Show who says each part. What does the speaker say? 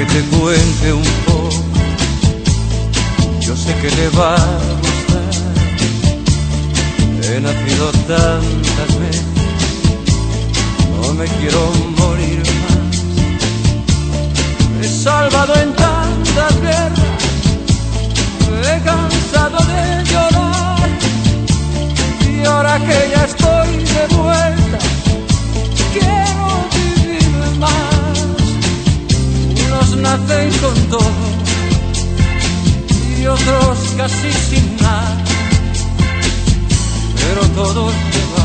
Speaker 1: que te cuente un poco, yo sé que te va a gustar. He nacido tantas veces, no me quiero morir más. Me he salvado en tantas guerras, he cansado de llorar, y ahora que ya estoy de vuelta, quiero vivir más. Unos nacen con todo y otros casi sin nada, pero todos se van.